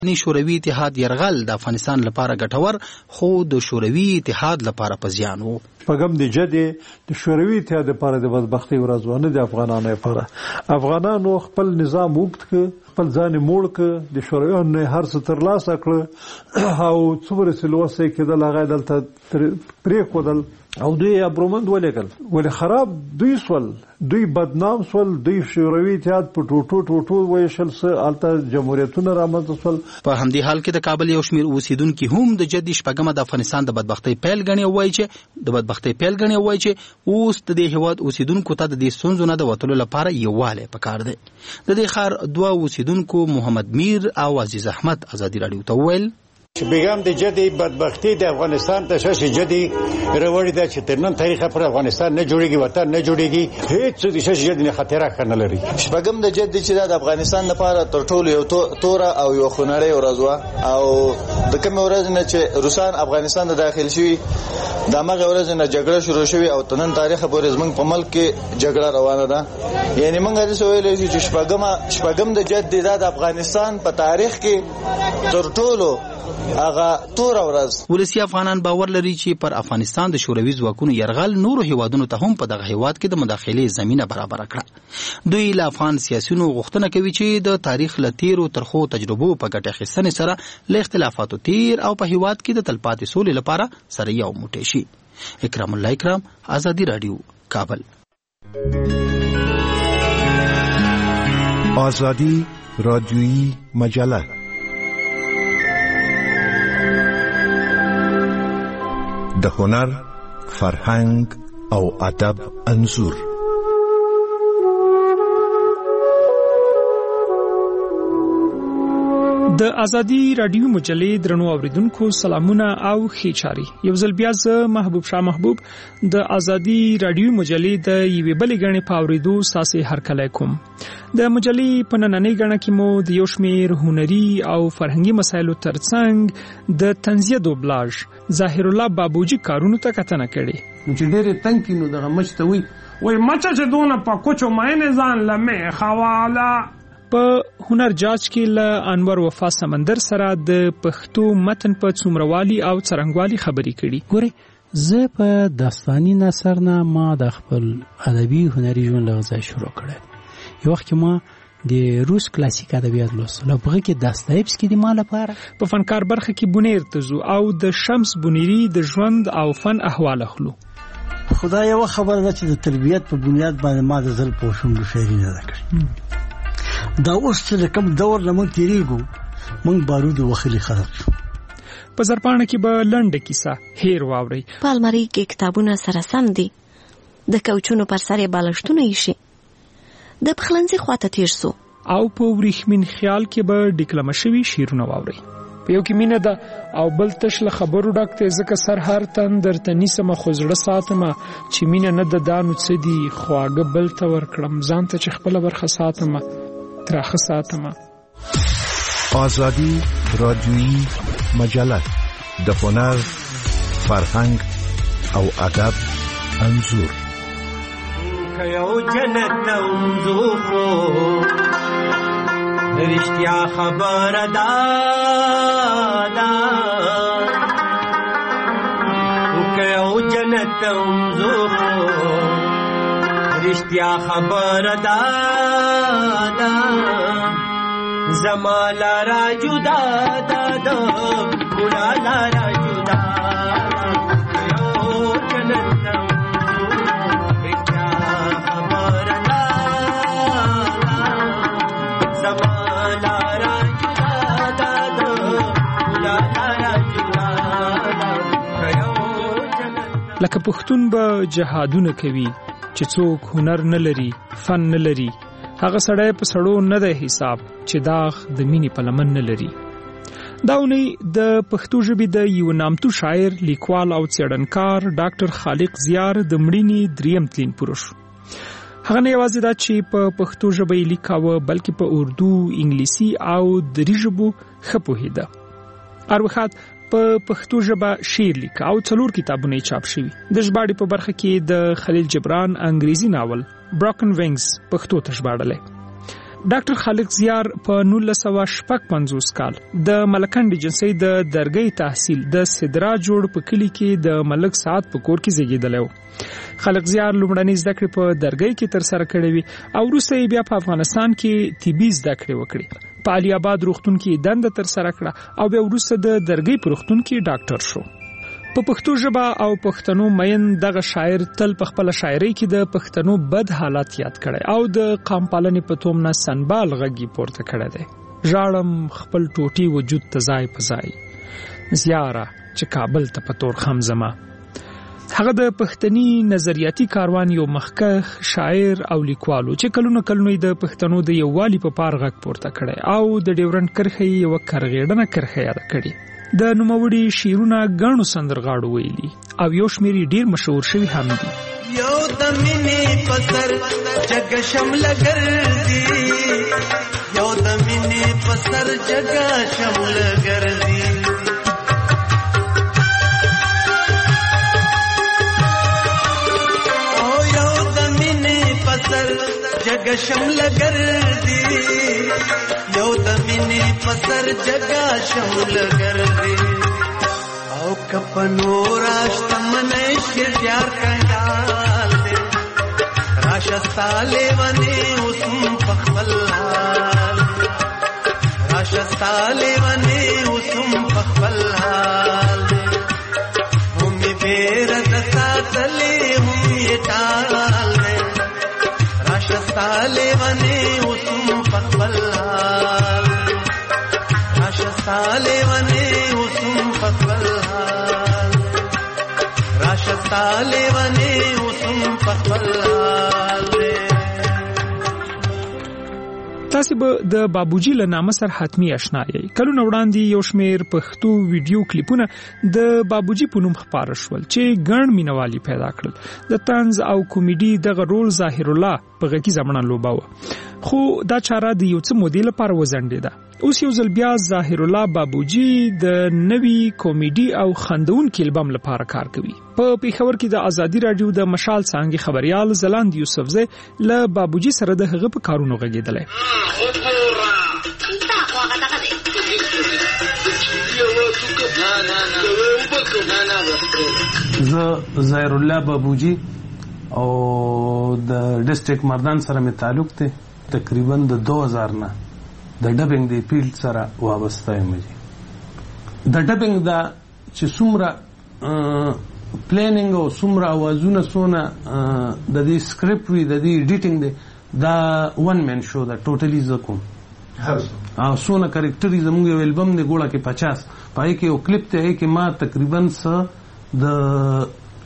شوروي اتحاد یرغل د افغانستان لپاره ګټور خو د شوروي اتحاد لپاره په زیان وو. شپږم د جدي د شوروي اتحاد لپاره د بدبختۍ ورځ و، نه د افغانانو لپاره. افغانانو خپل نظام وګت ک، خپل ځان موړ ک، د شورویانو هر څه ترلاسه کړ او څومره چې لوسه کېدل هغه دلته پرېښودل او دوی ابرومند ولیکل. ولې خراب دوی سول، دوی بدنام سول، دوی شوروي اتحاد په ټوټو ویشل، څه هلته جمهوریتونه رامنځته سول. په همدې حال کې د کابل یو شمېر اوسیدونکي هم د جدي شپږمه د افغانستان د بدبختۍ پیل ګڼي، وایي چې اوس د دې هېواد اوسیدونکو ته د دې ستونزو نه د وتلو لپاره یووالی پکار دی. د دې ښار دوه اوسیدونکو محمد میر او عزیز احمد ازادي راډیو ته وویل بیگم د جدي بدبختی د افغانستان ته شش جدي روړی د چې ترنن تاریخ پر افغانستان نه جوړیږي، وطن نه جوړیږي، هیڅ د شش جدي نه خطر نه لري. شپږم د جدي چې د افغانستان لپاره تر ټولو یو تور او یو خونړی ورځ او د کوم ورځ نه چې روسان افغانستان ته داخل شوي د هغه ورځ نه جګړه شروع شوې او تنن تاریخ پورې زموږ په ملک کې جګړه روانه ده. یعنی موږ هڅه ویلې چې شپږم د جدي د افغانستان په تاریخ کې تر ټولو هغه تور ورځ. ولسی افغانان باور لري چې پر افغانستان د شوروي ځواکونو یرغل نورو هیوادونو ته هم په دغه هیواد کې د مداخلې زمینه برابر کړه. دوی له افغان سیاسيونو غوښتنه کوي چې د تاریخ له تیرو ترخو تجربو په ګټه اخیستنې سره له اختلافاتو تیر او په هیواد کې د تلپاتې سولې لپاره سره یو موټی شي. اکرام الله اکرام، آزادی رادیو، کابل. آزادی رادیویی مجله د هنر، فرهنګ او ادب انځور. د ازادي رادیو مجلې درنو اوریدونکو سلامونه او ښې چاري. یو ځل بیا زه محبوب شاه محبوب د ازادي رادیو مجلې د یوې بلې غړي په اوریدو ساسي هرکلی کوم. د مجلې په نننۍ غړه کې مو د یو شمېر هنري او فرهنګي مسایلو ترڅنګ د طنزیه دوبلاژ ظاهر الله بابوجي کارونو ته کتنه کړې چې ډېرې تنګ کینو دغه مچ ته وایي مچه چې دونه په کوچو ماینې ځان لمې خواله. په هنر جاج کې له انور وفا سمندر سره د پښتو متن په څومروالي او څرنګوالي خبرې کړي. ګوري زه په داستاني نثر نه ما د خپل ادبي هنري ژوند لغزه شروع کړم. یو وخت کې ما د روس کلاسیک ادبیات لوستل، په کې داستایفسکي د ما لپاره. په فنکار برخه کې بونیر تزو او د شمس بونیری د ژوند او فن احوال اخلو. خدای یو خبر ده چې د تربیت په بنیاد باندې ما د ځل پوښوم شعري نه کړی. دا اوس چې کوم دور لمن تیریږو موږ بارود وخلی خلق شو. په زرپانه کې به لنډه کیسه هیر واوري. په المارۍ کې کتابونه سره سم دي، د کوچونو پر سر یې بالښتونه ایښي. د پخلنځي خواته تیر سو او په وریښمین خیال کې به ډیکلمه شوي شعرونه واوري. په یو کې مینه ده او بل تش له خبرو ډک دی، ځکه سر هر تن درته نیسمه خو زړه ساتمه چې مینه نه د دانو څه دي خواږه بل ته ورکړم ځان ته چې خپله برخه ساتمه تراخه ساتمه. آزادی رادیویی مجله د هنر، فرهنګ او ادب انځور. که یو جنت تمزو خو رشتیا خبر دادا، که یو جنت تمزو خو رشتیا خبر دادا، زمالا را جدا دادا بولا لارا جدا یو جنت رشتیا خبر دادا، زمالا را جدا دادا بولا لارا جدا یو جنت. لکه پښتون به جهادونه کوي چې څوک هنر نه لري، فن نه لري، هغه سړی په سړو نه دی حساب چې داغ د مینې په لمن نه لري. دا اونۍ د پښتو ژبې د یو نامتو شاعر، لیکوال او څېړنکار ډاکټر خالق زیار د مړینې 3 تلین پوره شو. هغه نه یوازې دا چې په پښتو ژبه یې لیکاوه بلکې په اردو، انګلیسي او دري ژبو ښه پوهېده. اروخات په پښتو ژبه شعر لیکه او 4 کتابونه چاپ شوي. د ژباړې په برخه کې د خلیل جبران انګریزي ناول براکن وینګز پښتو ته ژباړلی. ډاکټر خالق زیار په 1955 کال د ملکنډ ایجنسی د درګۍ تحصیل د سدرا جوړ په کلی کې د ملک سعد په کور کې زیږیدلی و. خالق زیار لومړنۍ زده کړې په درګۍ کې ترسره کړې وې او وروسته یې بیا په افغانستان کې طبي زده کړې وکړې. په علي آباد روغتون کې دنده ترسره کړه او بیا وروسته د درګۍ په روغتون کې ډاکټر شو. په پښتو ژبه او پښتنو مین دغه شاعر تل په خپل شاعرۍ کې د پښتنو بد حالات یاد کړي او د قام پالنې په توم نه سنبال غږی پورته کړی دی. ژاړم خپل ټوټي وجود ته ځای په ځای زیاره چې کابل ته په تور خم زما. هغه د پښتني نظریاتي کاروان یو مخکښ شاعر او لیکوالو چې کلونه د پښتنو د یووالي په پار غږ پورته کړي او د ډیورنډ کرښې یو کرغېړنه کرښه یاد کړي. د نوموړي شعرونه ګڼو سندرغاړو ویلي او یو شمېر ډیر مشهور شوي هم دي. یو د مینې په سر جګ شمله ګرځي، یو د مینې په سر جګ شمله ګرځي، او یو د مینې په سر جګ شمله ګرځي، یو د مینې په سر جګا شمله ګرځي، او کپنو راشته منش یار کنګال دې راشستاله ونی اوسم پخپل حال، راشستاله ونی اوسم پخپل حال، هم بیر دتا تلې هم یټال دې راشستاله ونی اوسم پخپل حال، راشستاله ونی اوسم پخپل حال، راشستاله ونی اوسم پخپل حال. تاسو به د بابوجي له نامه سره حتمی آشنا یې. کلونه وړاندې یو شمېر پښتو ویډیو کلیپونه د بابوجي په نوم خپاره شول چې ګڼ مینوالي پیدا کړل. د طنز او کمیډي دغه رول ظاهر الله په غږیزه بڼه لوباوه، خو دا چاره د یو څه مودې لپاره وځنډېده. اوس یو ځل بیا ظاهر الله بابوجي د نوي کامیډي او خندونکي البم لپاره کار کوي. په پیښور کې د ازادي رادیو د مشال څانګې خبريال زلاند یوسفزی له بابوجي سره د هغه په کارونو غږېدلی. زه ظاهر الله بابوجي او د ډسټریکټ مردان سره می تعلق ته تقریبا د 2000 نه د ډبینګ د فیلډ سره وابسته یم. د ډبینګ دا چې څومره پلانینګ او څومره اوازونه سونه د دې سکرپټ وی د دې ایډیټینګ دی دا ون مین شو دا ټوټلی زکوم او سونه کریکټری زموږ یو البم دی ګوړه کې 50 پای کې یو کلیپ ته کې ما تقریبا د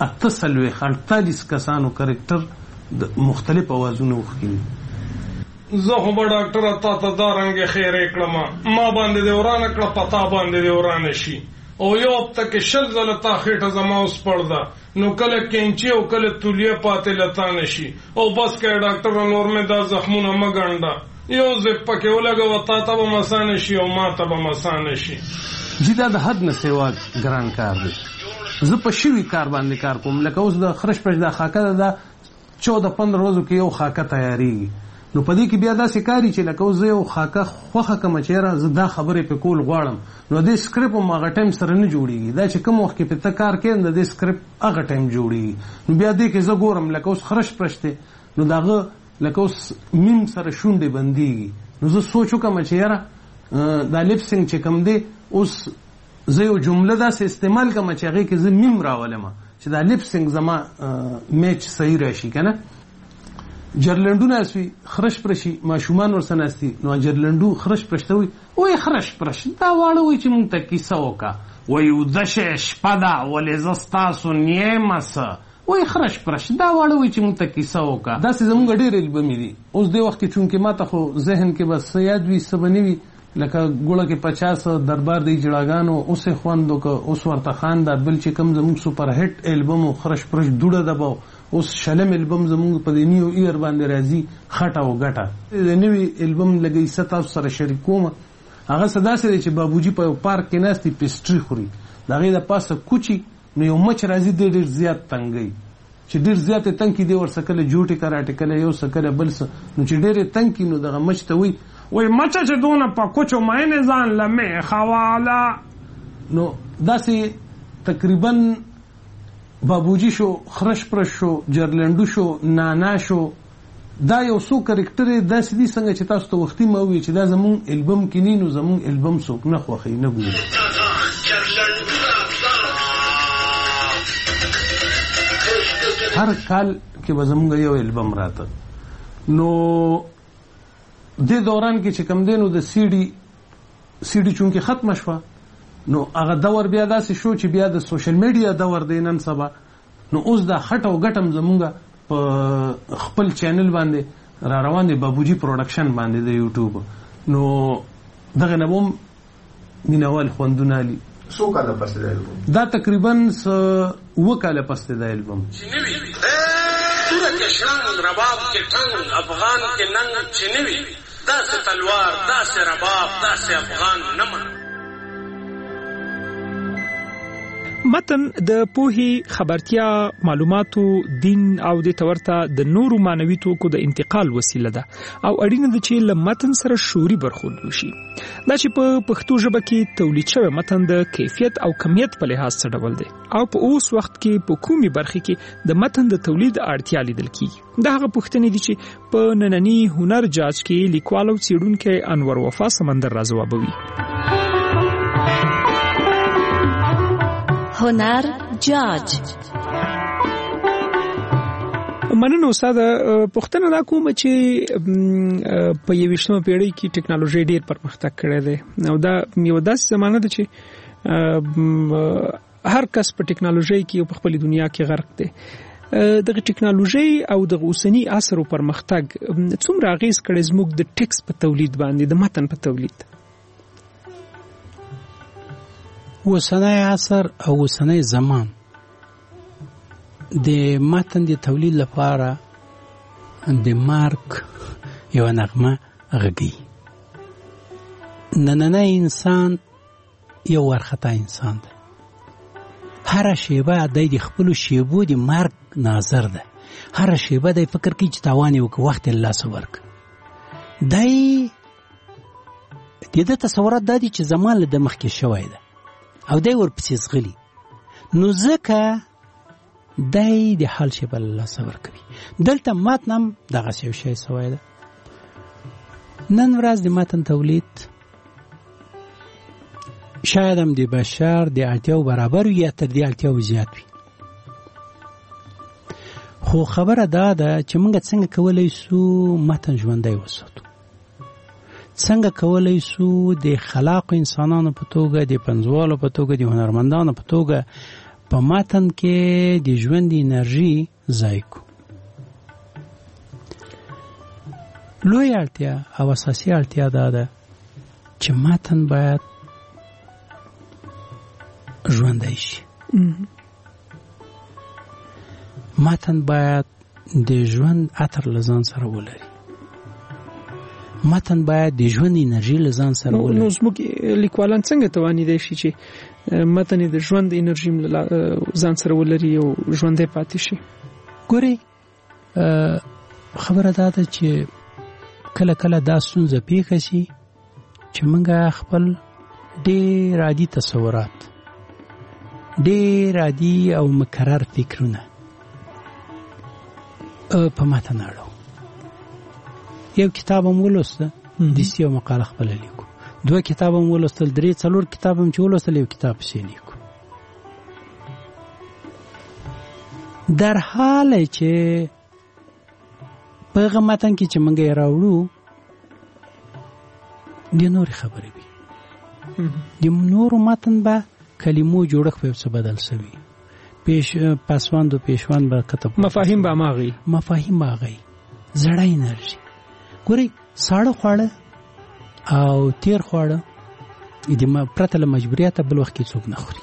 48 کسانو کریکټر د مختلف اوازونه وخیل. زه خو به ډاکټره تا ته دا رنګې خیرې کړم، ما باندې دې ورانه کړه پتا باندې دې ورانه شي، او یو هفته کې 20 ځله تا خېټه زما اوس پړده، نو کله کینچي او کله تولیه پاتې لتا نشي، او بس که ډاکټره نور مې دا زخمونه مه ګنډه، یو زپ پکې ولګوه تا ته به مسانه شي او ما ته به مسانه شي. جی دا د حد نه سیوا ګران کار دی. زه په شوي کار باندې کار کوم، لکه اوس د خرش پش دا خاکه ده 14-15 ورځو کې یو خاکه تیاریږي، نو په دې کې بیا داسې کاری چې لکه اوس زه یو خاکه خوښه کوم چېرې زه دا خبرې په کول غواړم، نو دې سکرپټ هم هغه ټایم سره نه جوړېږي، دا چې کوم وخت کې په ته کار کوې د دې سکرپټ هغه ټایم جوړېږي، نو بیا دې کې زه ګورم لکه اوس خرش پرش دی، نو د هغه لکه اوس میم سره شونډې بندېږي، نو زه سوچ وکړم چې یاره دا لپسینګ چې کوم دی اوس زه یو جمله داسې استعمال کوم چې هغې کې زه میم راولم چې دا لپسینګ زما میچ صحیح راشي که نه. جرلنډونه اسوي خرش پرشي ماشومان ورسره ناستي، نو جرلنډو خرش پرشته وي وای خرش پرش دا واړه وای چې مونږ ته کیسه وکړه، وای ودشه شپه ده ولې زه ستاسو نیمه څه، وای خرش پرش دا واړه وای چې مونږ ته کیسه وکړه. داسې زمونږ ډېر البمې دي. اوس دې وخت کې چونکې ما ته خو ذهن کې بس څه یاد وي څه به نه وي، لکه ګوړه کې 50 دربار دی جړاګانو اوس یې خوند وکړه، اوس ورته خانده بل چې کوم زموږ سوپر هټ البم خرش پرش دوړه دباو، اوس شلم البم زموږ په دې نیو ایر باندې راځي خټه او ګټه. د نوي البم لګي ستاسو سره شریکوم، هغه څه داسې دی چې بابوجي په یو پارک کې ناستي پیسټري خوري، د هغې د پاسه کوچي، نو یو مچ راځي ډېر زیات تنګوي، چې ډیر زیات تنکی دی ورسره کله جوټي کراټه کله یو څه کله بل څه نو چې ډیر تنکی نو دغه مچ ته وي مچ چې دونه په کوچو ماینه ځان لمه خواله نو داسې تقریبا بابوجي شو خرش پرش شو جرلندو شو نانا شو دا یو څو کریکټر داسې دي څنګه چې تاسو ته وختي ما وی چې دا زمون البم کینی نو زمون البم څوک نه خوخي نه ګوري هر کال کې به زمونږ یو البم راته نو د دوران کې چې کم دینو د سی ډي چونکه ختم شوه نو هغه دور بیا داسې شو چې بیا د سوشل میډیا دور دی نن سبا نو اوس دا خټ او ګټم زمونږ په خپل چینل باندې را روان دی بابوجي پروډکشن باندې د یوټیوب نو دغه نوم مینوال خوندونه لي څو کاله پس دی البم دا تقریبا 2 کاله پس دی البم چنوي سوره کې شان رباب کې ټنګ افغان کې ننګ چنوي داسې تلوار داسې رباب داسې افغان نمن متن د پوهي خبرتیا معلوماتو دین او د تورته د نورو مانوي توکو د انتقال وسیله ده او اړینه ده چې له متن سره شعوري برخورد وشي دا چې په پښتو ژبه کې تولید شوی متن د کیفیت او کمیت په لحاظ څه ډول دی او په اوس وخت کې په کومي برخه کې د متن د تولید اړتیا لیدل کیږي دا هغه پوښتنې دي چې په نننی هنر جاج کې لیکوال او څېړونکي انور وفا سمندر راځوابوي هنر جاج مننه استاد پښتنه دا کوم چې په 21مه پیړۍ کې ټکنالوژي ډیر پرمختګ کړی دی او دا یو داسې زمانه ده چې هر کس په ټکنالوژي کې په خپل دنیا کې غرق دی دغه ټکنالوژي او د اوسنی عصر پرمختګ څومره اغیز کړی زموږ د ټیکس په تولید باندې د متن په تولید اوسنی عصر او اوسنی زمان د متن د تولید لپاره د مارک یو نغمه غږی نننی انسان یو ورخطا انسان ده هر شیبه د خپل شیبو د مارک ناظر ده هر شیبه د فکر کې چې تاوان یو وخت الله سورک دای د تصورات د چې زمان له مخکې شوی ده او دای ورپسې زغلی نو ځکه دای د حال شي بل الله صبر کوي دلته متن دغه شی سوای ده نن ورځ د متن تولید شاید هم د بشر د اړتیاو برابر یا تر دې اړتیاو زیات وي خو خبره دا ده چې موږ څنګه کولای شو متن ژوندی وساتو څنګه کولای شو د خلاق انسانانو په توګه د پنځوالو په توګه د هنرمندانو په توګه په متن کې د ژوند انرژي ځای کو لوی اړتیا او اساسي اړتیا دا ده چې متن باید ژوندی شي متن باید د ژوند عطر لزان سره ولري متن باید د ژوند انرژي لزان سره ولري نو زموږ لیکوالان څنګه توانیدای شي چې متن د ژوند انرژي ځان سره ولري او ژوندې پاتې شي ګوري خبره دا ده چې کله کله دا ستونزه پیښه شي چې موږ خپل ډېر عادي تصورات ډېر عادي او مکرر فکرونه په متن اړو یو کتاب هم ولوسته دستی یو مقاله خپل لیکو 2 کتاب هم ولوستل 3 4 کتاب هم چې ولوستل یو کتاب پسې لیکو در حال چې په هغه متن کې چې موږ یې راوړو د نور خبرې وي د نورو متن به کلمو جوړښت په څه بدل شوی پسوند او پیشوند به کتب مفاهیم به ماغي زړه انرژي ګوري ساړه خواړه او تیر خواړه د پرته له مجبوریته بل وخت کې څوک نه خوري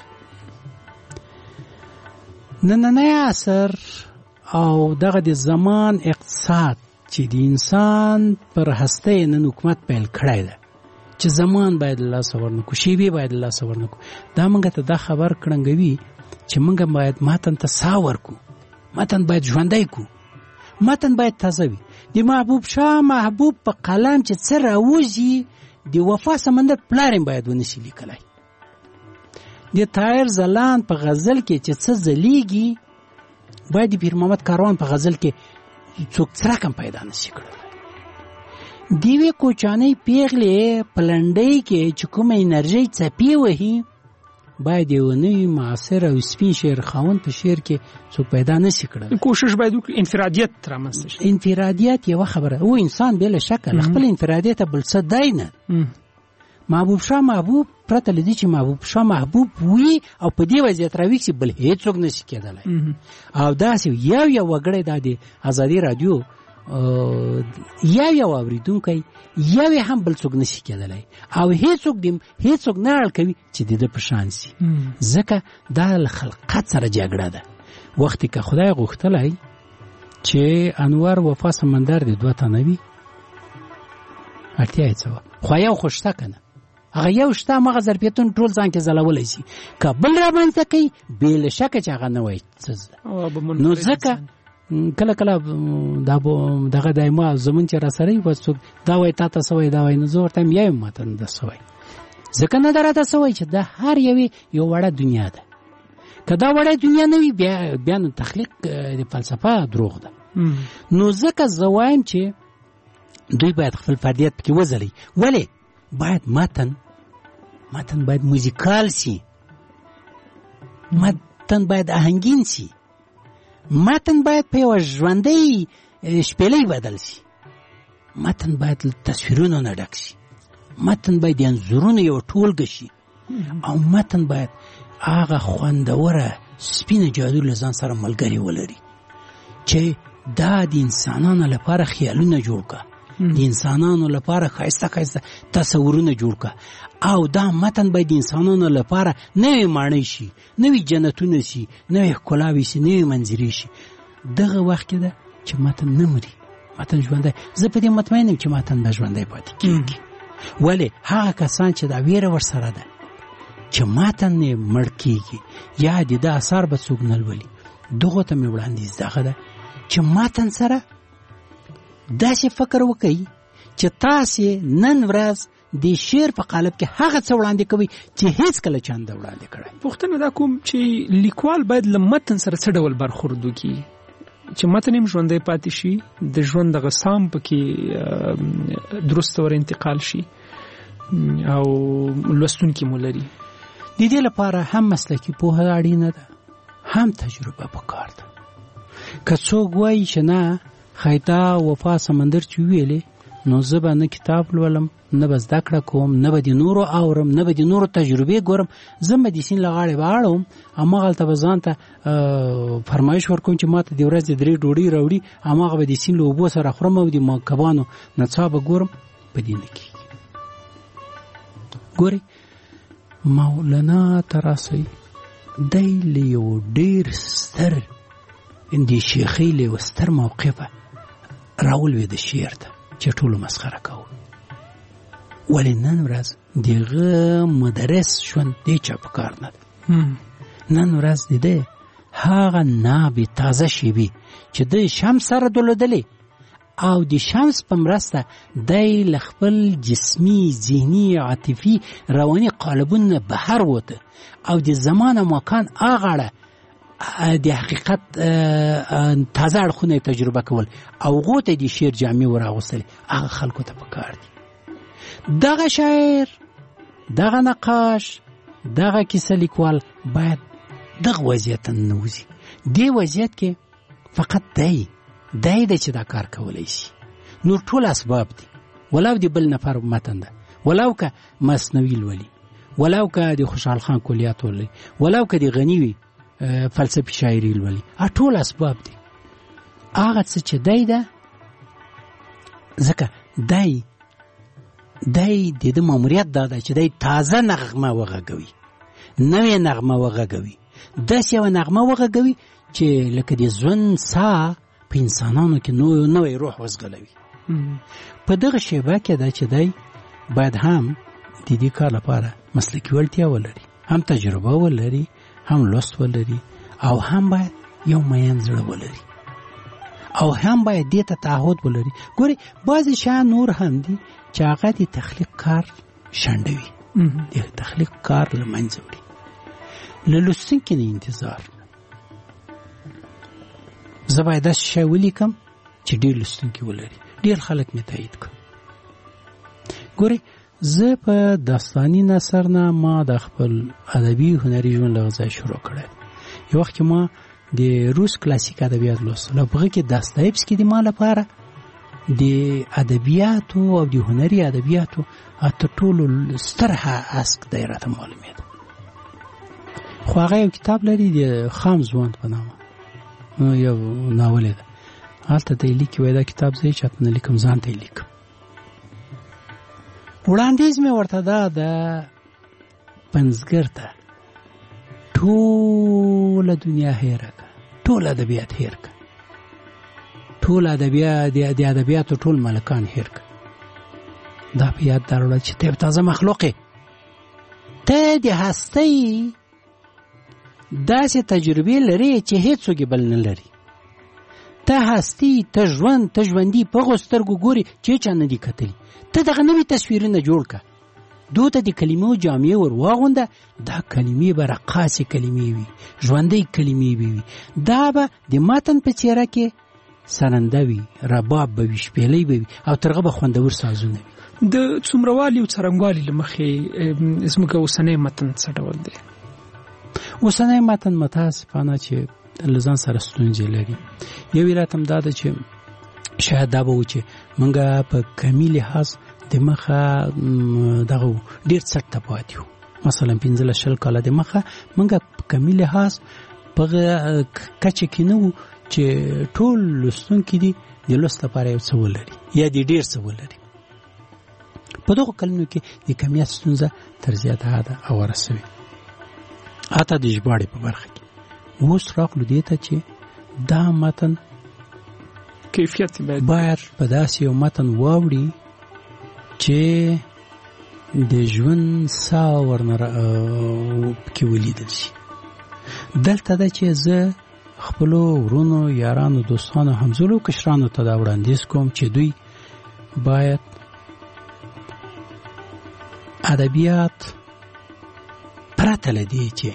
نننی عصر او دغه د زمان اقتصاد چې د انسان پر هسته نن حکومت پیل کړی ده چې زمان باید الله صبر نکو شیبه باید الله صبر نکو دا موږ ته دا خبر کړنګوي چې موږ باید ماتن ته ساور کو متن باید ژوندی کو، متن باید تازه وي. د محبوب شاه محبوب په قلم چې څه راوځي د وفا سمندر پلار باید ونشي لیکلی. د طاهر ځلان په غزل کې چې څه ځلیږي باید د پیر محمد کاروان په غزل کې څوک څرک هم پیدا نشي کړلی. د یوې کوچانۍ پیغلې په لنډۍ کې چې کومه انرژي څپې وهي باید یو نوی معاصر او سپین شعر خاوند په شعر کې څوک پیدا نشي کړلی. کوشش باید وکړي انفرادیت رامنځته شي. انفرادیت یوه خبره، او انسان بې له شکه خپل انفرادیت ته بل څه دی نه. محبوب شاه محبوب پرته له دې چې محبوب شاه محبوب وي او په دې وضعیت راوي چې بل هیڅوک نشي کېدلی. او داسې یو وګړی دا د ازادي رادیو یو اوریدونکی یو هم بل څوک نشي کېدلی او هیڅوک نه اړ کوي چې د ده په شان سي، ځکه دا له خلقت سره جګړه ده. وختې که خدای غوښتلی چې انور وفا سمندر د 2 تنه وي اړتیا یې څه وه، خو یو خو شته که نه، هغه یو شته همغه ظرفیتونه ټول ځان کې ځلولی شي. که بل رامنځته کوي بې له شکه چې هغه نه وایي څه زده. نو ځکه کله کله دغه دایما زمون چې را سره وي څوک دا وایي تا ته څه وایي، دا وایي، نو زه ورته یم یا یم ما ته نه ده څه وایي، ځکه نه ده راته څه وایي چې دا هر یوې یو وړه دنیا ده. که دا وړه دنیا نه وي بیا نو تخلیق د فلسفه دروغ ده. نو ځکه زه وایم چې دوی باید خپل فردیت پکې وځلوي. ولې باید متن باید موزیکال سی، متن باید آهنګین سی، متن باید په یوه ژوندۍ شپېلۍ بدل سی، متن باید له تصویرونو نه ډک شي، متن باید د انځورونو یوه ټولګه شي، او متن باید هغه خوندوره سپینه جادو له ځان سره ملګري ولري چې دا د انسانانو لپاره خیالونه جوړ کا، د انسانانو لپاره ښایسته ښایسته تصورونه جوړ کا، او دا متن باید د انسانانو لپاره نوې ماڼۍ شي، نوې جنتونه شي، نوې ښکلاوې شي، نوې منظرې شي. دغه وخت کې ده چې متن نه مري، متن ژوندی. زه په دې مطمئن یم چې متن به ژوندی پاتې کېږي. ولې هغه کسان چې دا ویره ورسره ده چې متن یې مړ کېږي یا د ده اثار به څوک نه لولي، دغو ته مې وړاندیز دغه ده چې متن سره داسې فکر وکړئ چې تاسې نن ورځ د شعر په قالب کې هغه څه وړاندې کوي چې هیڅ کله چا نه وړاندې کړی. پوښتنه دا کوم چې لیکوال باید له متن سره څه ډول برخورد وکړي چې متن هم ژوندی پاتې شي، د ژوند دغه سام پکې درست ور انتقال شي او لوستونکي مو لري. د دې لپاره هم مسلکي پوهه اړینه ده، هم تجربه پکار ده. که څوک وایي چې نه خیتا وفا سمندر چې ویلې نو زه به نه کتاب لولم، نه به زده کړه کوم، نه به د نورو اورم، نه به د نورو تجربې ګورم، زه به د سیند له غاړې به اړوم، هماغلته به ځان ته فرمایش ورکوم چې ما ته د ورځې 3 ډوډۍ راوړي، هماغه به د سیند له اوبو سره خورم او د کبانو نڅا به ګورم. په دې نه کېږي. ګورئ مولانا تراسي دی له یو ډېر ستر د شیخۍ له یوه ستر موقفه راولوېده شعر ته چې ټولو مسخره کوو. ولې نن ورځ دغه مدرس ژوند دې چا په کار نه ده. نن ورځ د ده هغه نابې تازه شیبې چې د شمس سره دلودلې او د شمس په مرسته دی له خپل جسمي، ذهني، عاطفي، رواني قالبونه بهر وته او د زمان او مکان اغاړه د حقیقت تازه اړخونه تجربه کول او غوته د شعر جامع وراغوستل، هغه خلکو ته پکار دي. دغه شاعر، دغه نقاش، دغه کیسه لیکوال باید دغه وضعیت نه وځي. دې وضعیت کې فقط دی چې دا کار کولی شي. نور ټول اسباب دي، ولو د بل نفر متن ده، ولو که مثنوي لولي، ولو که د خوشحال خان کلیات ولولي، ولو که د غني وي فلسفي شاعري لولي، ټول اسباب دي. هغه څه چې دی ده ځکه دی د ماموریت دا ده چې دی تازه نغمه وغږوي، نوې نغمه وغږوي، داسې یوه نغمه وغږوي چې لکه د ژوند ساه په انسانانو کې نوې روح وزغلوي. په دغه شیبه کې ده چې دی باید هم د دې کار لپاره مسلکي وړتیا ولري، هم تجربه ولري، هم لوست ولري، او هم باید یو مین زړه ولري او هم باید دې ته تعهد ولري. ګوري بعضې شیان نور هم دي چې هغه د تخلیق کار شنډوي، د تخلیق کار له منځه وړي. له لوستونکي نه انتظار، زه باید داسې شی ولیکم چې ډېر لوستونکي ولري، ډېر خلک مې تایید کړي. ګوري زه په داستاني نثر نه ما د خپل ادبي هنري ژوند له ځای شروع کړی. یو وخت کې ما د روس کلاسیک ادبیات لوستل او په هغه کې داستایفسکي د ما لپاره د ادبیاتو او د هنري ادبیاتو تر ټولو ستر هسک دی راته معلومېده. خو هغه یو کتاب لري د خام ځوان په نامه، یو ناول ده، هلته ته یې لیکي وایي دا کتاب زه یې چاته نه لیکم، ځان ته یې لیکم. وړاندیز مې ورته دا د پنځګر ته ټوله دنیا هیره کړه، ټول ادبیات هیر کړه، ټول ادبیات د ادبیاتو ټول ملکان هیر کړه. دا په یاد داروله چې ته تازه مخلوق یې، ته د هستۍ داسې تجربې لري چې هیڅوک بل نه لري. ته هستی، ته ژوند، ته ژوندي په هغو سترګو ګوري چې چا نه دي کتلي. ته دغه نوي تصویرونه جوړ کړه، دو ته د کلمو جامې ور واغونده، دا کلمې به رقاصې کلمې وي، ژوندۍ کلمې به وي. دا به د متن په څېره کې سرنده وي، رباب به وي، شپېلۍ به وي او تر هغه به خوندور سازونه وي. د څومروالي او څرنګوالي له مخې زموږ اوسنی متن څه ډول دی؟ اوسنی متن متاسفانه چې له ځان سره ستونزې لري. یو علت هم دا ده چې شاید دا به و چې موږ په کمي لحاظ د مخه دغه ډېر څټ ته پاتې وو. مثلا 15 کاله د مخه موږ په کمي لحاظ په کچه کې نه وو چې ټول لوستونکي دي د لوست لپاره یو څه ولري یا د ډېر څه ولري. په دغو کلونو کې د کمیت ستونزه تر زیاته حده اوره سوې، حتی د ژباړې په برخه کې. اوس راغلو دې ته چې دا متن کیفیت باید په داسې یو متن واوړي چې د ژوند ساه ورنه پکې ولیدل شي. دلته ده چې زه خپلو ورونو، یارانو، دوستانو، همزولو، کشرانو ته دا وړاندیز کوم چې دوی باید ادبیات پرته له دې چې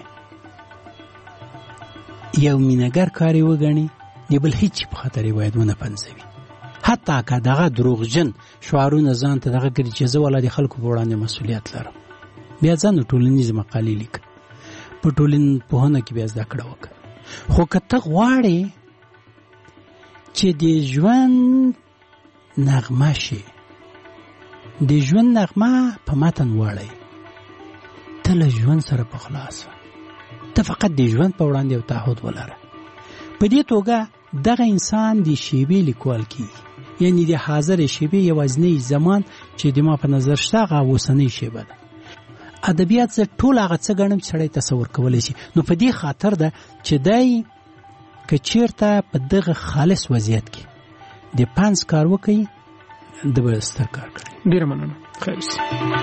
یو مینهګر کاری وګڼي د بل هیڅ په خاطر یې باید ونه پنځوي. حتی که دغه دروغجن شعارونه ځان ته دغه کړي چې زه والا د خلکو په وړاندې مسؤلیت لرم، بیا ځان ټولنیزې مقالې لیکه، په ټولنپوهنه کې بیا زده کړه وکړه. خو که ته غواړې چې د ژوند نغمه شي، د ژوند نغمه په متن واړی، ته له ژوند سره په خلاصه، ته فقط د ژوند په وړاندې یو تعهد ولره. په دې توګه دغه انسان د شیبې لیکوال کیږي، یعنی د حاضر شیبې یوازینی زمان چې د ما په نظر شته هغه اوسنۍ شیبه ده. ادبیات زه ټول هغه څه ګڼم چې سړی تصور کولی شي. نو په دې خاطر ده چې دی که چېرته په دغه خالص وضعیت کې د پنځ کار وکړي، د به ستر کار کوي. ډېره مننه. خیر اوسې.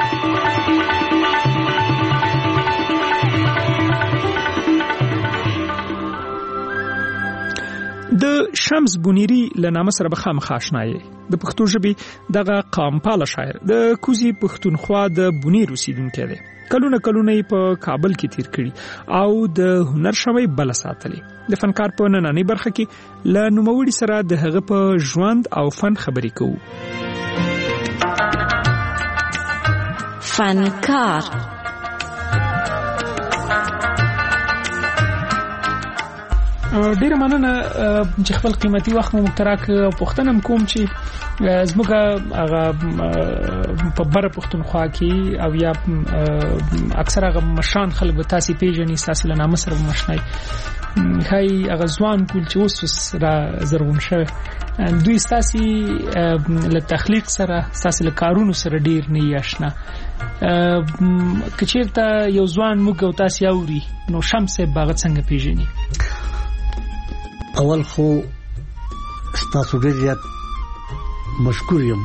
د شمس بونیری له نامه سره به خامخا اشنا یې. د پښتو ژبې دغه قامپاله شاعر د کوزي پښتونخوا د بونیر اوسیدونکی دی. کلونه یې په کابل کې تیر کړي او د هنر شمعې بله ساتلې. د فنکار په نننۍ برخه کې له نوموړي سره د هغه په ژوند او فن خبرې کوو. فنکار ډیره مننه چې خپل قیمتي وخت مو مختراک او پښتنه کوم چې زموږ هغه په بره پښتونخوا کې او یا اکثر هغه مشان خلک به تاسو پیژنې، تاسو له نامه سره مشنای هاي هغه ځوان کول چې اوس را زرغون شوی، دوی تاسو له تخلیق سره، تاسو له کارونو سره ډیر نه آشنا. کچېرته یو ځوان موږ او تاسو اوري نو شمس باغ څنګه پیژنې؟ اول خو ستاسو ډېر زیات مشکور یم.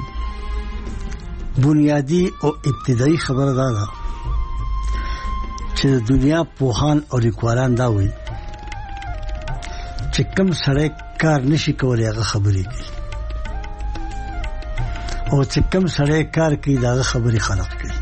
بنیادی او ابتدایي خبره دا ده چې دنیا پوهان او لیکوالان دا وایي چې کوم سړی کار نشي کولای هغه خبرې کوي او چې کوم سړی کار کوي هغه خبرې خلق کوي.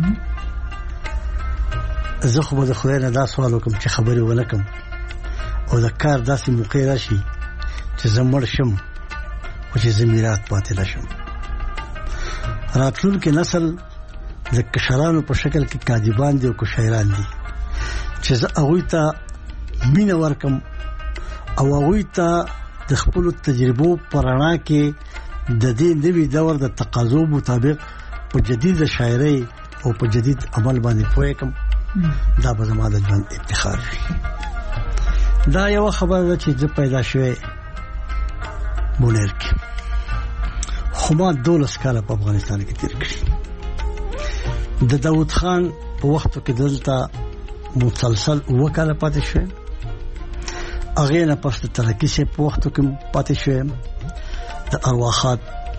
زه خو به د خدای نه دا سوال وکم چې خبرې ونه کم او د کار داسې موقع راشي چې زه مړ شم او چې زه میراث پاتې نشم. راتلونکي نسل د کشرانو په شکل کې کاذبان دي او شاعران دي چې زه هغوی ته مینه ورکم او هغوی ته د خپلو تجربو په رڼا کې د دې نوي دور د تقاضو مطابق په جدید شاعرۍ او په جدید عمل باندې پوه کم. دا به زما د ژوند افتخار وي. دا یو خبره ده چې زه پیدا شوی بونیر کې خو ما 12 کاله په افغانستان کې تیر کړي. د داود خان په وخت کې دلته مسلسل 9 کاله پاتې شوم. هغه نه پس د ترقی سه په وخت کې پاتې شوم. د ارواحات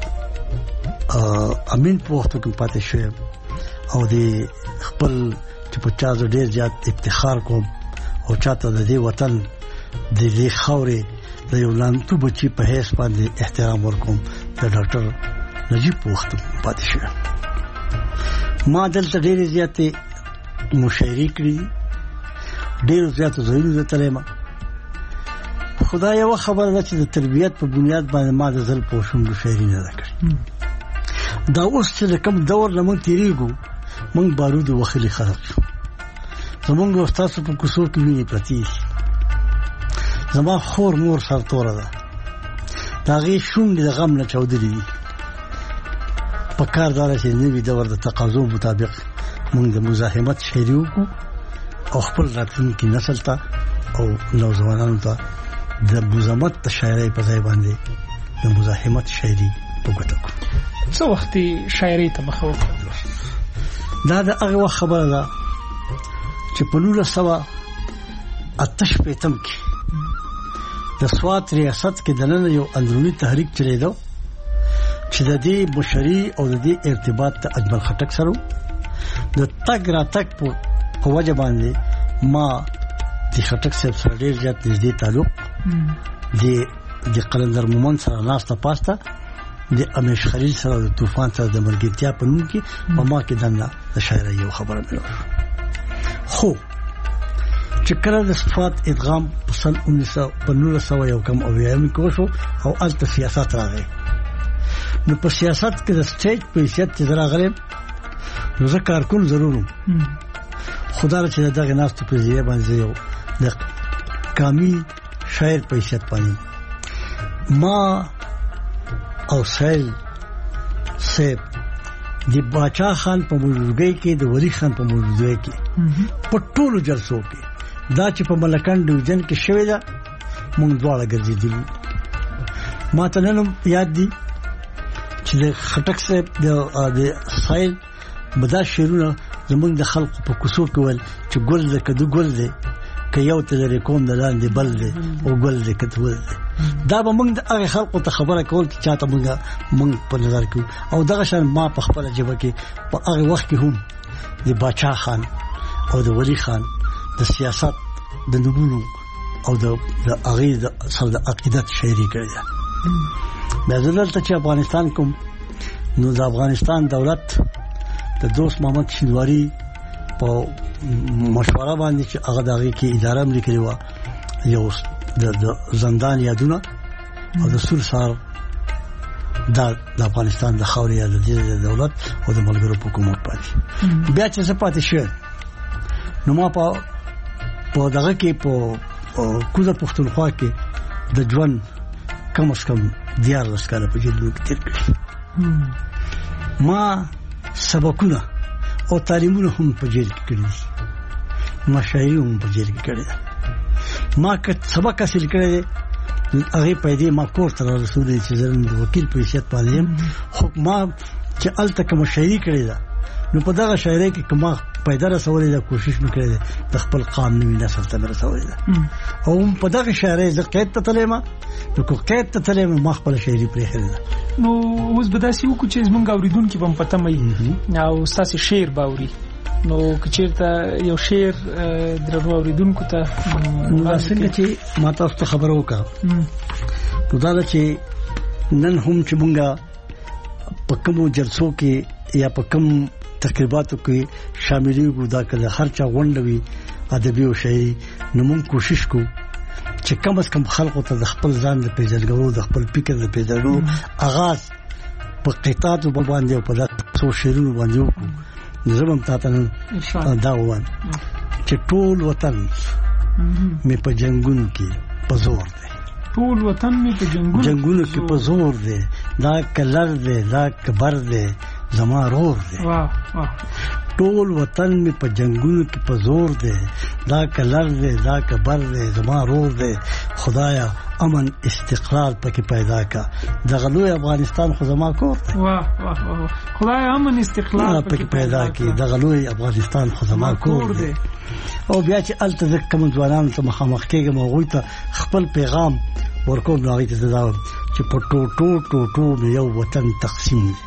امین په وخت کې پاتې شوم او د خپل چې په چا ډېر زیات افتخار کوم او چاته د دې وطن د دې خاورې د یو لانتو بچي په هیڅ باندې احترام ورکوم. د ډاکټر نجیب په وخت پاتې شوم. ما دلته ډېر زیات مشاعرې کړې ډېر زیات ځایونه ته تلم. خدای یو خبره ده چې د تربیت په بنیاد باندې ما د ځل پوښوم شاعري نه کړې. دا اوس چې کوم دور لمن تیریږو مونږ بارود وخلي خلق شو. زمونږ استاد په کوڅو کې ویني پرتی. زما خور مور سرتوره ده. دا غي شونډې د غم نه چودري دي. په کار دار چې نوی دور د تقاضو مطابق مونږ د مزاحمت شاعري وکړو او خپل راتلونکي نسل ته او نوجوانانو ته د مزاحمت شاعري په ځای باندې د مزاحمت شاعري وکړو. څو وخت شاعري ته مخه وکړو؟ دا د هغه خبره ده چې په 1988 کې د سوات ریاست کې دننه یو اندرونی تحریک چلیدو چې د دې بشري او د دې ارتباط ته اجمل خټک سره د تګ را تک په وجه باندې ما د خټک صاحب سره ډېر زیات نږدې تعلق د قلندر مومن سره ناسته پاسته د امیش خلیل سره د طوفان سره د مرګتیا په نوم کې په ما کې دنه د شاعرۍ یو خبره مې خو چې کله د صفات ادغام په سن 1900 یو کم او یې کوشو او الته سیاست راغی. نو په سیاست کې د سټیج په حیثیت چې راغلی نو زه کارکون ضرورم. خدای چې دغه ناست په ځای باندې یو د کامی شاعر په حیثیت باندې ما او سیل سیب د باچا خان په موجودګۍ کې د ولی خان په موجودګۍ کې په ټولو جلسو کې دا چې په ملکان ډیویژن کې شوې ده مونږ دواړه ګرځېدلو. ما ته نن یاد دي چې د خټک صاحب د سایل بدا شعرونه زمونږ د خلکو په کوڅو کې ول چې ګل د کدو ګل دی که یو ته لري کوم د لاندې بل دی او ګل دی کته ول دی. دا به موږ د هغه خلکو ته خبره کول چې چاته موږ په نظر کې او دغه شان ما په خپل جبه کې په هغه وخت کې هم د باچا خان او د ولی خان د سیاست د نبونو او د هغه سره د عقیدت شاعري کړې ده. بیا دلته چې افغانستان کوم نو د افغانستان دولت د دوست محمد شینواری په مشوره باندې چې هغه دغه کې اداره ملي کړی و یو د زندان یادونه او د سور د افغانستان د خاورې د دولت او د ملګرو حکومت پاتې. بیا چې پاتې شو نو ما په دغه کې په کوزه پښتونخوا کې د ژوند کم از کم 14 کاله په جیل کې تیر کړی. ما سبقونه او تعلیمونه هم په جیل کې کړی دي. ما شاعري هم په جیل کې کړی ده. ما که سبق حاصل کړی دی هغه پیدا ما کور تر رسول چې زرن د وکیل په حیثیت باندې خو ما چې الته کوم شاعري کړی ده نو په دغه شاعري کې کومه پیدا رسولې ده کوشش وکړې ده د خپل قام نوې نسل ته رسولې ده او په دغه شاعري ز قید ته تلما نو کو قید ته تلما ما خپل شاعري پرې خل ده. نو اوس به داسې وکړو چې زمونږ اوریدونکو په پته مې او تاسو شعر باوري نو کچیرته یو شعر درنو اوریدونکو ته نو څنګه چې ما تاسو ته خبرو وکړه نو دا چې نن هم چې مونږه په کومو جلسو کې یا په کوم تقریباتو کې شاملېږو دا کله هر چا غونډوي ادبي او شاعري نو مونږ کوشش کوو چې کم از کم خلکو ته د خپل ځان د پیژندګلو د خپل فکر د پیژندګلو آغاز په قطعاتو باندې او په تاسو شعرونو باندې وکړو زموږ تاسو دا وان چې ټول وطن می په جنگونو کې په زور دی ټول وطن می په جنگونو کې په زور دی دا کلر دی دا کبر دی زما رور دی ټول وطن می په جنگونو کې په زور دی دا کلر دی دا کبر دی زما رور دی خدایا امن استقرار پکې پیدا کا دغه لوی افغانستان خو زما کور دی خدایا امن استقرار پکې پیدا کی دغه لوی افغانستان خو زما کور دی او بیا چې الته کوم ځوانان ته مخامخ کېږم او غوي ته خپل پیغام ورکوم نو هغه ته دا چې په ټوټو یو وطن تقسیم دی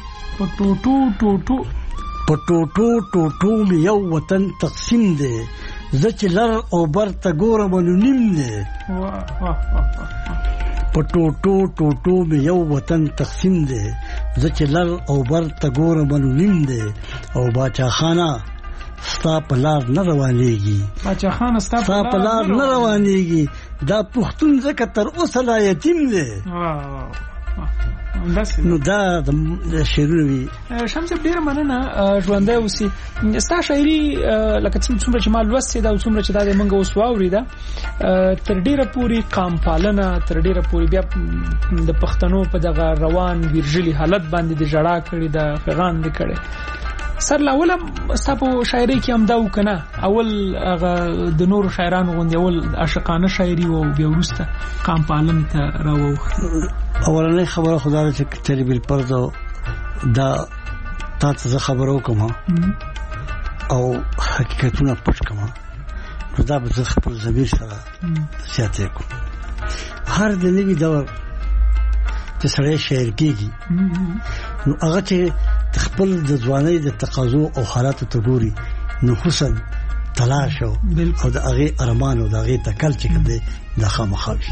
په ټوټو یو وطن تقسیم دی زه چې لر او بر ته ګورم نو نیم دی په ټوټو یو وطن تقسیم دی زه چې لر او بر ته ګورم نو نیم دی او باچا خانه ستا په لار نه روانېږي ستا په لار نه روانېږي دا پښتون ځکه تر اوسه لا یتیم دی نو دا د شعرونو شمس ډیره مننه ژوندۍ اوسې ستا شاعري لکه څومره چې ما لوستې ده او څومره چې دا د موږ اوس واورېده تر ډیره پورې قام پالنه تر ډیره پورې بیا د پښتنو په دغه روان ویرژلي حالت باندې د ژړا کړې د فغان دې کړې سر لاول ستا په شاعري کې هم دا وکنه اول هغه د نورو شاعرانو غوندې اول عاشقانه شاعري او بیا وروسته قام پالنې ته راووښت اولنۍ خبره خدا چې تل بل پردو دا تاسو زه خبرو کوم او حقیقتونه پټ کوم نو دا به خپل ضمیر سره ساتي کوم هر د نوي دور چې سره شاعر کېږي نو هغه چې خپل د ځوانۍ د تقاضو او حالاتو ته ګوري نو حسن تلاش او د هغه ارمان او د هغه تکل چې کده د خامخاوي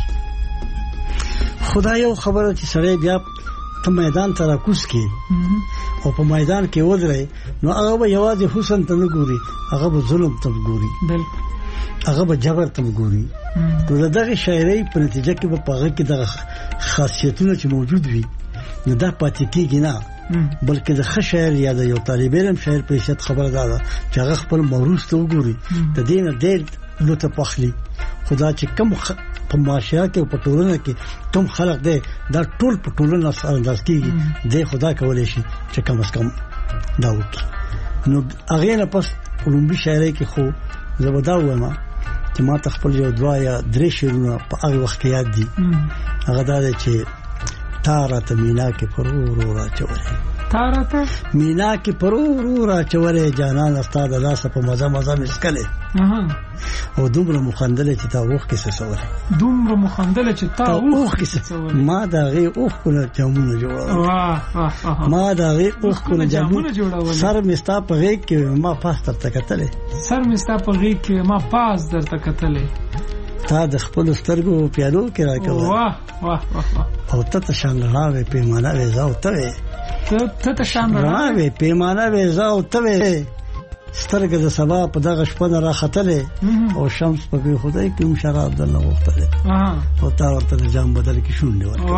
خدای یو خبره چې سره بیا ته میدان ته راکوس کې او په میدان کې ودرې نو هغه به یوازې حسن ته نه ګوري هغه به ظلم ته ګوري هغه به جبر ته ګوري نو دغه شاعري په نتیجه کې په هغه کې دغه خاصیتونه چې موجود وي نو دا پاتې کېږي نه بلکې د ښه شاعر یا د یو طالب علم شاعر په حیثیت خبره ده چې هغه خپل موروث ته وګوري د دې نه ډېر لطف اخلي خدا چې کم په معاشره کې او په ټولنه کې کوم خلق دی دا ټول په ټولنه سره انداز کېږي د خدا کولای شي چې کم از کم دا وکړي نو هغه نه پس علومي شاعري کې خو زبدا وایم چې ما ته خپل یو دوا یا درې شعرونه په هغه وخت کې یاد دي هغه دا چې تارته مینا کې پرورو راچولې تارته مینا کې پرورو راچولې جانان استاد لاسه په مزه مسکله او دومره مخندله چې تا وخت کې سوال دومره مخندله چې تا وخت کې سوال ما دا غي اوخ کنه جامونه جوړاو ما دا غي اوخ کنه جامونه جوړاو سر مستا په غي کې ما پاس درته کتلې سر مستا په غي کې ما پاس درته کتلې تا د خپل سترګو پیالو کې راکوه واه او ته شان راوي پیمانه وې زاو ته ته شان راوي پیمانه وې زاو ته سترګه د سبا په دغه شپه را ختلې او شمس په خدای کې شراب دلته وختلې او تا ورته جام بدل کې شونډه ورکړه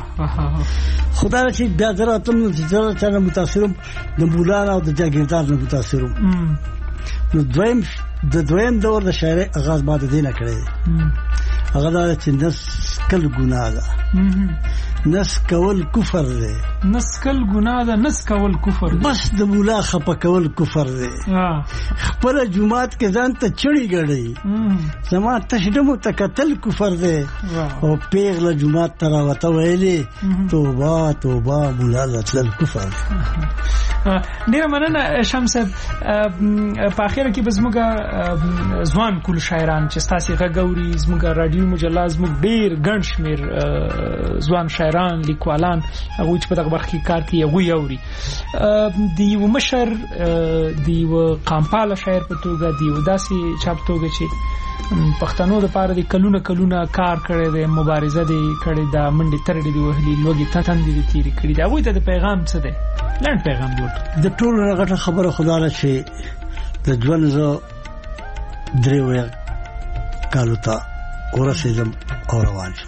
خدای چې بیا دراتم چې متاثرم د مولانا او د جاګیردار نه متاثرم نو دویم دور د شاعري آغاز بعد دینه کړی هغه دا چې نس کل ګناه ده نس کول کفر دی نس کل ګناه ده نس کول کفر دی بس د مولا خپه کول کفر دی خپل جمعات کې ځان ته چړي غړي سما تشدمو تکتل کفر دی او پیغله جمعات تراوته ویلي توبه مولا لتل کفر ډیره مننه شمس په اخر کې بزموږه ځوان کول شاعران چې تاسو غږوري زموږه رادیو مجله زموږ ډیر ګڼ شمیر ځوان شاعران لیکوالان هغه چې په دغه برخه کې کار کوي هغه یوري دی یو مشر دی یو قامپاله شاعر په توګه دی یو داسې چاپ توګه چې پښتنو د پاره د کلونه کار کړی دی مبارزه دی کړی دا منډي ترډي دی وهلي لوګي تاتن دی تیری کړی دا وایي ته د پیغام څه دی لړ پیغام جوړ د ټول غټه خبره خدا له شي د ژوند زو دریو کالو ته ورسېدم او روان شم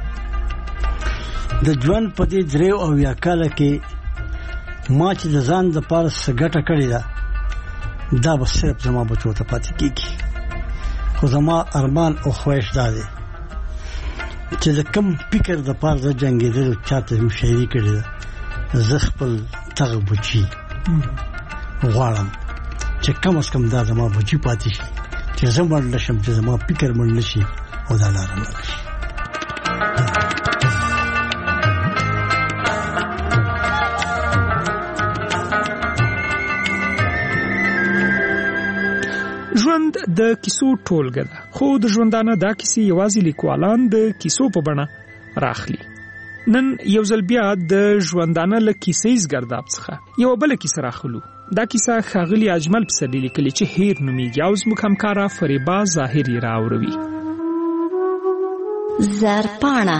د ژوند په دې دریو او یا کال کې ما چې د ځان د پاره سګټه کړی دا به صرف زما بچو ته پاتې کیږي خو زما ارمان او خواهش دا دی چې د کم فکر د پاره د جنگیدل چاته مشاعري کړی زه خپل تغه بچی غواړم چې کم از کم دا زما بچی پاتې شي چې زه مړ نشم چې زما فکر مړ نشي او دا لاره مړ شي ژوند د کیسو ټولګه ده خو د ژوندانه دا کیسې یوازې لیکوالان د کیسو په بڼه راخلي نن یو ځل بیا د ژوندانه له کیسې زګرداب څخه یو بل کیسه راخلو دا کیسه ښاغلي اجمل پسرلي لیکلې چې هیر نومیږي او زموږ همکاره فریبا ظاهري راوروي زرپاڼه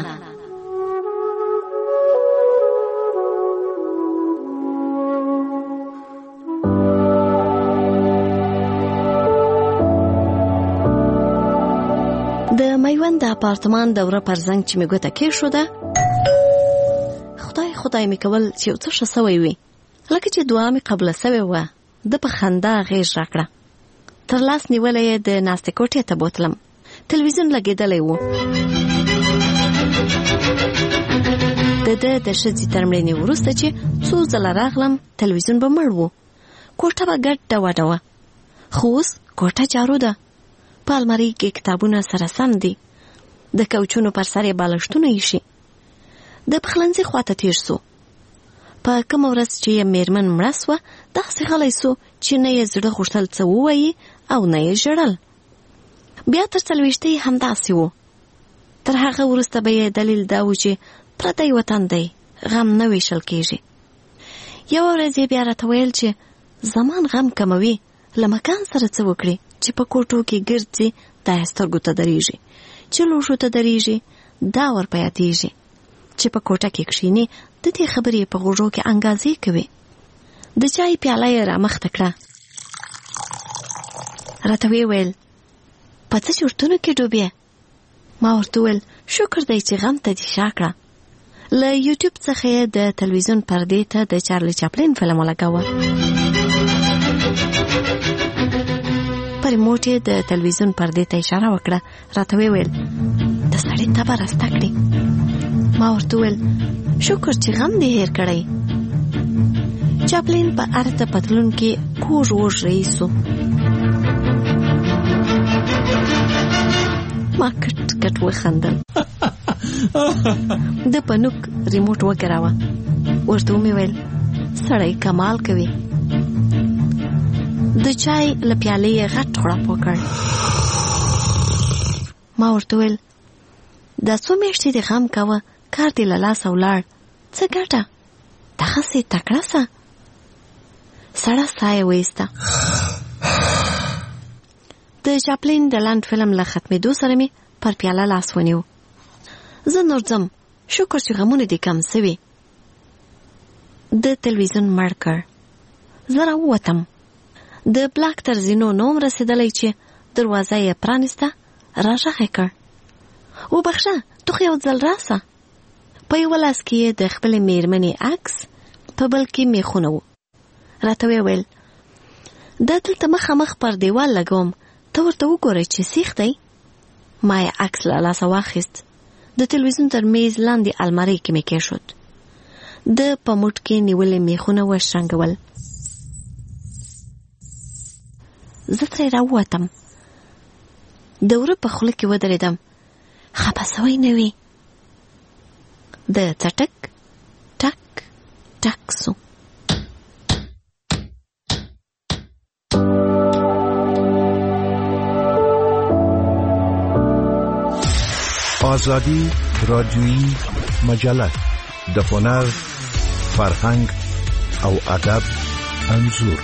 د میوند د اپارتمان دوره پر زنګ چې می ګوته کې شو ده خدای می کول چې یو څه شوی وي لکه چې دعا می قبل سوی و د په خندا غیږ راکړه تر لاس نیولې د ناستې کوټې ته بوتلم تلویزیون لګېدلی و د ښځې تر مړینې وروسته چې څو ځله راغلم تلویزیون به مړ و کوټه به ګډه وډه وه خو اوس کوټه جارو ده په المارۍ کې کتابونه سره سم دي د کوچونو پر سر یې بالښتونه ایښي د پخلنځي خواته تیر سو په کومه ورځ چې یې میرمن مړه سوه داسې غلی سو چې نه یې زړه غوښتل څه ووایي او نه یې ژړل بیا تر څلوېښتۍ همداسې و تر هغه وروسته به یې دلیل دا و چې پردی وطن دی غم نه ویشل کېږي یوه ورځ یې بیا راته ویل چې زمان غم کموي له مکان سره څه وکړي چې په کوټو کې ګرځي دا یې سترګو ته درېږي چې لوښو ته درېږي دا ور په یادېږي چې په کوټه کې کښېني د دې خبرې په غوږو کې انګازې کوي د چای پیاله یې رامخته کړه راته ویې ویل په څه چورتونو کې ډوبې ما ورته وویل شکر دی چې غم ته دې شا کړه له یوټیوب څخه یې د تلویزیون پردې ته د چارلی چاپلین فلم ولګاوه په ریموټ یې د تلویزیون پردې ته اشاره وکړه راته ویې ویل د سړي تبه راسته کړې ما ورته ویل شکر چې غم دې هیر کړی چاپلین په ارته پتلون کې کوږ وږ رئیسو ما کټ کټ وخندل د پنوک ریموټ وګراوه ورته مې ویل سړی کمال کوي د چای له پیالې یې غټ غړپ وکړ ما ورته ویل دا څو میاشتې دې غم کوه کار دې له لاسه ولاړ څه ګټه دغسې تکړه سه سړه ساه یې وایسته د چاپلین د لنډ فلم له ختمېدو سره مې پر پیاله لاس ونیو زه نور ځم شکر چې غمونه دې کم سوي د تلویزیون مړ کړ زه راووتم د بلاک تر زینو نوم رسېدلی چې دروازه یې پرانیسته راغږ یې کړ وبخښه توخ یو ځل راسه په یوه لاس کې یې د خپلې میرمنې عکس په بل کې میخونه و راته ویې ویل دا دلته مخامخ پر دیوال لګوم ته ورته وګورئ چې سیخ دی ما یې عکس له لاسه واخیست د تلویزیون تر میز لاندې المارۍ کې مې کېښود د په موټ کې نیولې میخونه وشرنګول زه ترې راووتم د وره په خوله کې ودرېدم خپه سوی نه وي د څټک ټک ټک سو آزادی رادیویی مجله د هنر، فرهنګ او ادب انځور.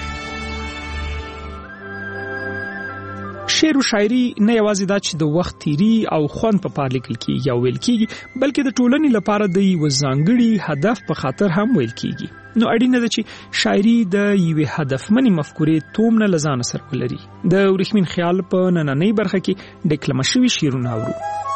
شعر او شاعري نه یوازې دا چې د وخت تیری او خوند په پار لیکل کیږي او ویل کیږي، بلکې د ټولنې لپاره د یو ځانګړي هدف په خاطر هم ویل کیږي. نو اړینه ده چې شاعري د یوې هدفمنې مفکورې تومنه لزان سره ولري. د ورېښمین خیال په نننۍ برخه کې ډیکلمه شوي شعرونه اورو.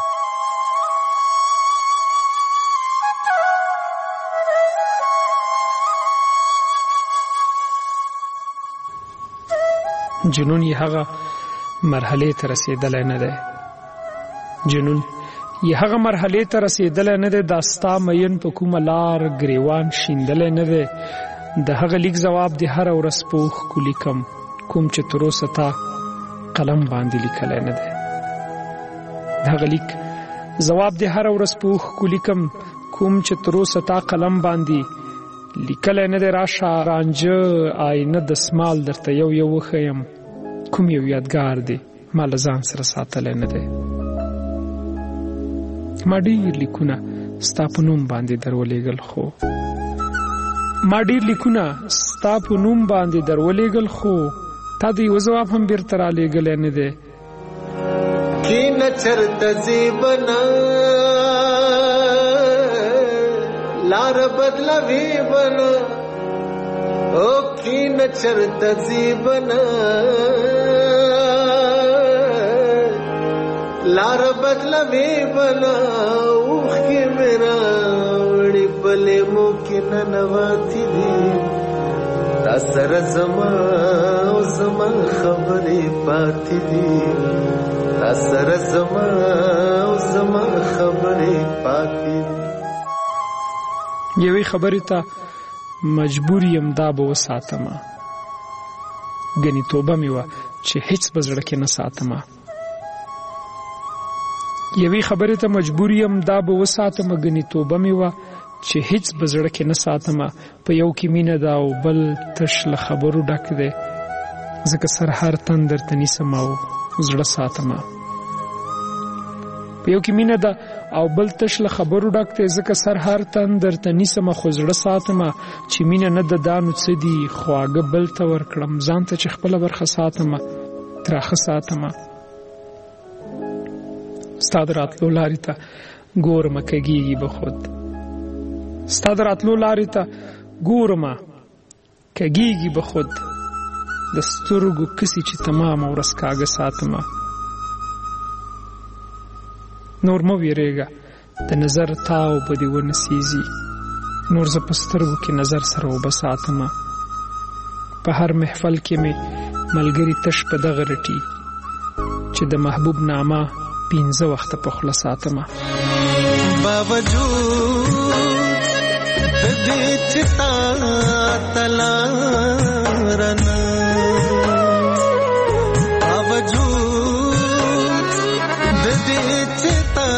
جنون یې هغه مرحله ته رسیدلای نه ده. جنون یې هغه مرحله ته رسیدلای نه ده. داستا مین په کومه لار گریوان شیندلای نه ده. د هغه لیک جواب دی هر ورځ پوخ کولیکم کوم چې تر اوسه تا قلم باندې لیکلای نه ده. د هغه لیک جواب دی هر ورځ پوخ کولیکم کوم چې تر اوسه تا قلم باندې لیکلای نه ده. راشه رانجه آینه د سمال درته یو یو وخیم کوم یو یادګار دی ما له ځان سره ساتلی نه دی. ما ډېر لیکونه ستا په نوم باندې درولېږل خو تا د یو ځواب هم بیرته رالېږلی نه دی. کینه چرته زیبنه لار بدلوي بنا او کینه چرته زیبنه لار بدلوي بنا اوخ کی میرا وړي بلې مو کې ننواتی دي تا سره زما او زما خبرې پاتې دي تا سره زما او زما خبرې پاتې دي. یوې خبرې ته مجبور یم دا به وساتمه ګنې توبه مې وه چې هیڅ به زړه کې نه ساتمه. یوې خبرې ته مجبور یم دا به وساتمه ګنې توبه مې وه چې هیڅ به زړه کې نه ساتمه. په یو کې مینه ده او بل تش له خبرو ډک دی ځکه سر هر تن درته نیسم او زړه ساتمه. په یو کې مینه ده او بل تش له خبرو ډک دی ځکه سر هر تن درته نیسمه خو زړه ساتمه. چې مینه نه ده دا نو څه دي خواږه بل ته ورکړم ځان ته چې خپله برخه ساتمه تراخه ساتمه. ستا د راتلو لارې ته ګورمه کږېږي به خود ستا د راتلو لارې ته ګورمه کږېږي به خود د سترګو کسي چې تمامه ورځ کاږه ساتمه. نور مه ویرېږه د نظر تاو به دې ونسیږي نور زه په سترګو کې نظر سره اوبه ساتمه. په هر محفل کې مې ملګري تش په دغه رټي چې د محبوب نامه 15 وخته په خوله ساتمه. باوجود د دې چې تا تلارنه باوجود د دې چې تا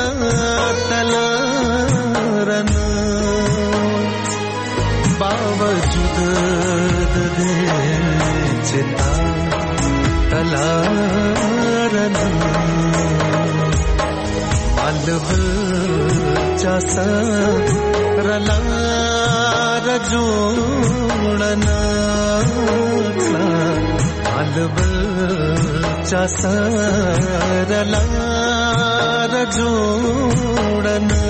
تلارنه باوجود د دې چې تا تلارنه अलबल चासा रला रजोड़ना अलबल चासा रला रजोड़ना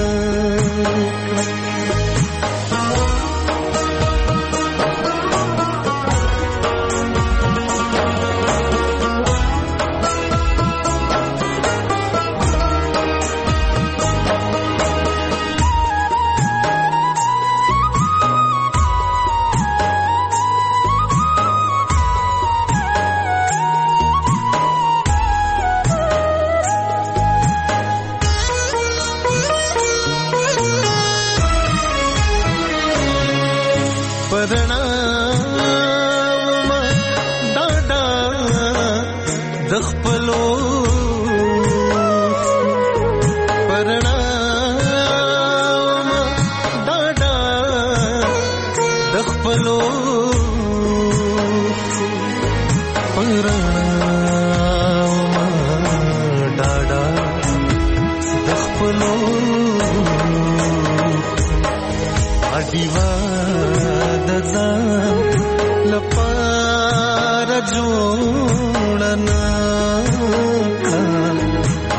नो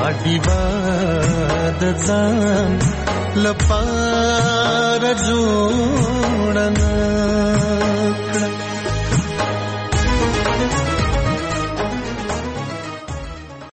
ډیوا د ځان لپاره جوړنه